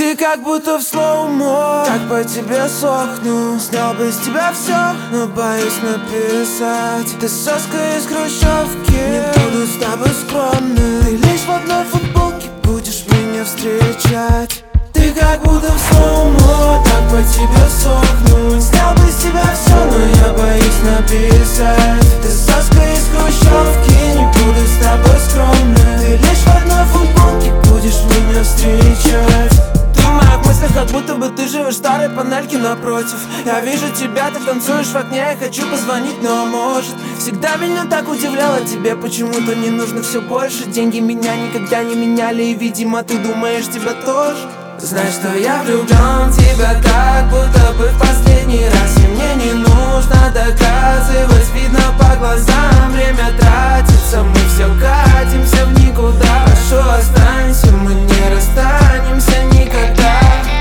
Ты как будто в слоумо, как по тебе сохну. Снял бы с тебя все, но боюсь написать. Ты соска из хрущевки, не буду с тобой скромным. Ты лишь в одной футболке будешь меня встречать. Ты как будто в слоумо, так по тебе сохну. Снял бы с тебя все, но я боюсь написать. Ты соска из хрущевки, не буду с тобой скромным. Ты лишь в одной футболке будешь меня встречать. Как будто бы ты живешь в старой панельке напротив. Я вижу тебя, ты танцуешь в окне. Я хочу позвонить, но может. Всегда меня так удивляло, тебе почему-то не нужно все больше. Деньги меня никогда не меняли, и, видимо, ты думаешь, тебя тоже. Знай, что я влюблен в тебя, как будто бы в последний раз. И мне не нужно доказывать, видно по глазам. Время тратится, мы все катимся в никуда. Прошу, останься, мы не расстанемся никогда.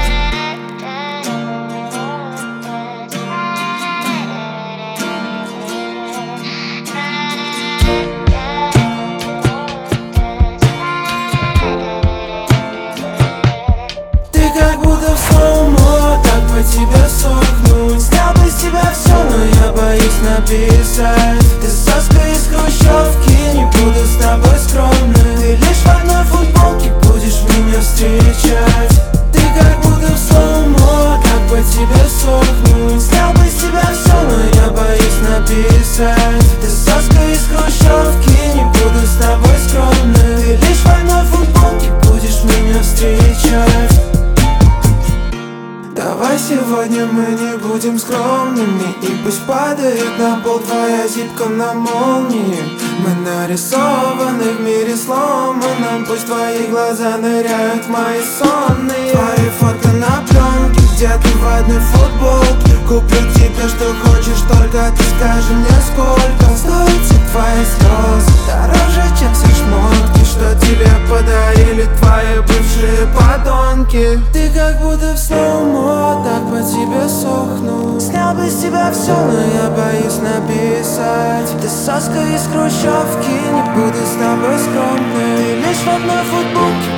Как будто в слоумо, так по тебе сохну. Снял бы с тебя все, но я боюсь написать. Ты соска из хрущевки, не буду с тобой скромным. Ты лишь в одной футболке будешь меня встречать. Ты как будто в слоумо, так по тебе сохну. Снял бы с тебя все, но я боюсь написать. Ты соска из хрущевки, не буду с тобой скромным. Ты лишь в одной футболке будешь меня встречать. Давай сегодня мы не будем скромными, и пусть падает на пол твоя зипка на молнии. Мы нарисованы в мире сломанном, пусть твои глаза ныряют в мои сонные. Твои фото на пленке, где ты в одной футболке. Куплю тебе, что хочешь, только ты скажи мне, сколько стоят все твои слезы. Дороже, чем все шмотки, что тебе подарили твои бывшие подонки. Ты как будто в слоумо, так по тебе сохну. Снял бы с тебя все, но я боюсь написать. Ты соска из хрущевки, не буду с тобой скромным. Ты лишь в одной футболке